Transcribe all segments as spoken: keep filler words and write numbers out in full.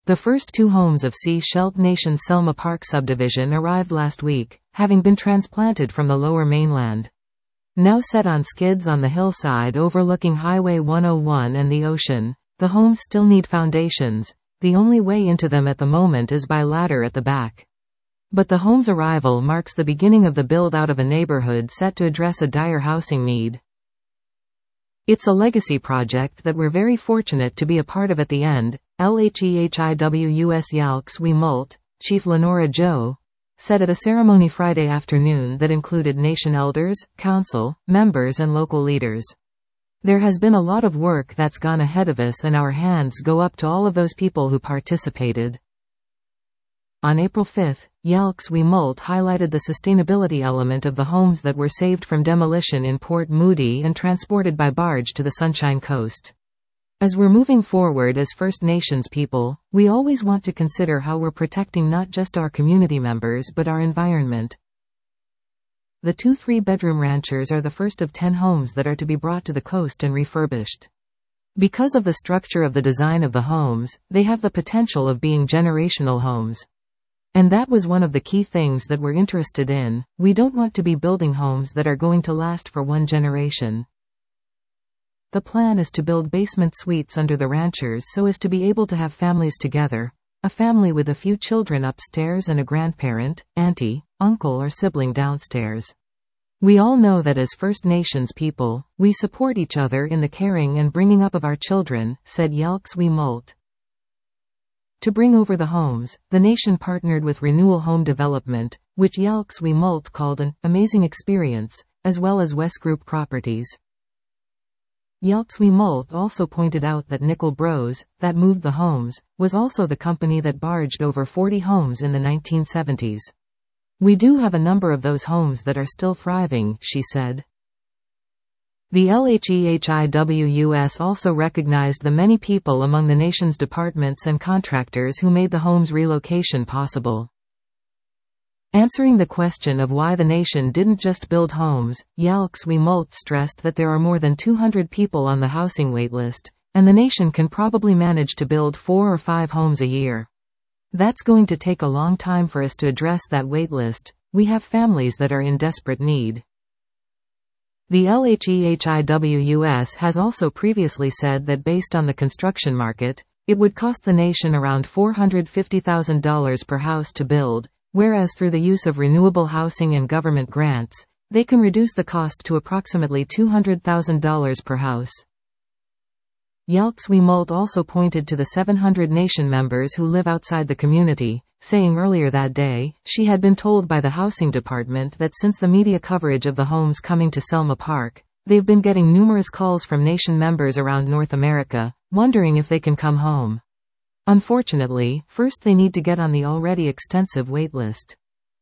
The first two homes of Sea Shelt Nation's Selma Park subdivision arrived last week, having been transplanted from the lower mainland. Now set on skids on the hillside overlooking Highway one oh one and the ocean, the homes still need foundations. The only way into them at the moment is by ladder at the back. But the home's arrival marks the beginning of the build-out of a neighborhood set to address a dire housing need. It's a legacy project that we're very fortunate to be a part of at the end, LHEHIWUS Yalks We Molt, Chief Lenora Joe, said at a ceremony Friday afternoon that included nation elders, council, members and local leaders. There has been a lot of work that's gone ahead of us, and our hands go up to all of those people who participated. On April fifth, Yalks We Molt highlighted the sustainability element of the homes that were saved from demolition in Port Moody and transported by barge to the Sunshine Coast. As we're moving forward as First Nations people, we always want to consider how we're protecting not just our community members but our environment. The two three-bedroom ranchers are the first of ten homes that are to be brought to the coast and refurbished. Because of the structure of the design of the homes, they have the potential of being generational homes. And that was one of the key things that we're interested in. We don't want to be building homes that are going to last for one generation. The plan is to build basement suites under the ranchers so as to be able to have families together, a family with a few children upstairs and a grandparent, auntie, uncle or sibling downstairs. We all know that as First Nations people, we support each other in the caring and bringing up of our children, said Yalks We Molt. To bring over the homes, the nation partnered with Renewal Home Development, which Yalks We Molt called an amazing experience, as well as West Group Properties. Yalks We Molt also pointed out that Nickel Bros, that moved the homes, was also the company that barged over forty homes in the nineteen seventies. We do have a number of those homes that are still thriving, she said. The LHEHIWUS also recognized the many people among the nation's departments and contractors who made the home's relocation possible. Answering the question of why the nation didn't just build homes, Yalks We Molt stressed that there are more than two hundred people on the housing waitlist, and the nation can probably manage to build four or five homes a year. That's going to take a long time for us to address that waitlist. We have families that are in desperate need. The LHEHIWUS has also previously said that based on the construction market, it would cost the nation around four hundred fifty thousand dollars per house to build, whereas through the use of renewable housing and government grants, they can reduce the cost to approximately two hundred thousand dollars per house. Yalks We Molt also pointed to the seven hundred nation members who live outside the community, saying earlier that day, she had been told by the housing department that since the media coverage of the homes coming to Selma Park, they've been getting numerous calls from nation members around North America, wondering if they can come home. Unfortunately, first they need to get on the already extensive waitlist.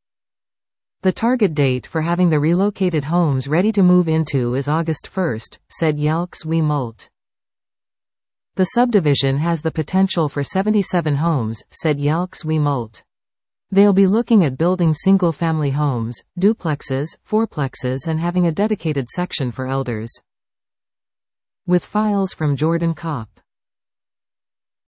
The target date for having the relocated homes ready to move into is August first, said Yalks We Molt. The subdivision has the potential for seventy-seven homes, said Yalks We Molt. They'll be looking at building single-family homes, duplexes, fourplexes and having a dedicated section for elders. With files from Jordan Kopp.